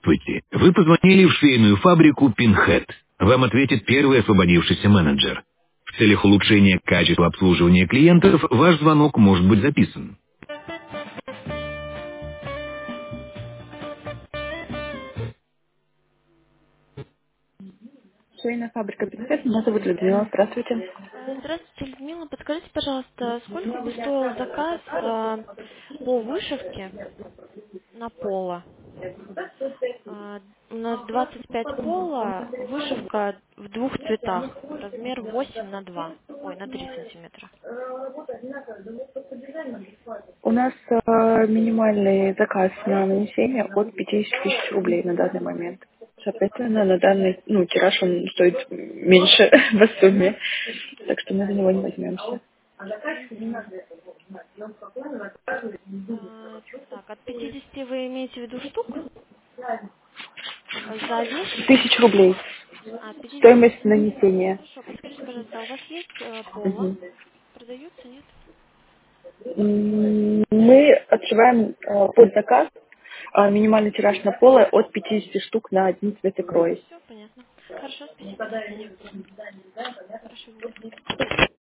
Здравствуйте. Вы позвонили в швейную фабрику «Пинхед». Вам ответит первый освободившийся менеджер. В целях улучшения качества обслуживания клиентов ваш звонок может быть записан. Швейная фабрика «Пинхед». Меня зовут Людмила. Здравствуйте. Здравствуйте, Людмила. Подскажите, пожалуйста, сколько бы стоил заказ по вышивке на поло? У нас 25 пола, вышивка в двух цветах, размер 8 на 2, ой, на 3 сантиметра. У нас минимальный заказ на нанесение от 50 тысяч рублей на данный момент. Соответственно, на данный тираж он стоит меньше в сумме. Так что мы за него не возьмемся. Мгм. Так, от 50 вы имеете в виду штук? За вес? 1000 рублей. 50. Стоимость нанесения. Хорошо, подскажите, пожалуйста, а у вас есть поло? Мгм. Продаются, нет? Мы отшиваем под заказ минимальный тираж на поло от 50 штук на один цвет и крой. Все понятно. Хорошо, спасибо, до свидания. Хорошего дня.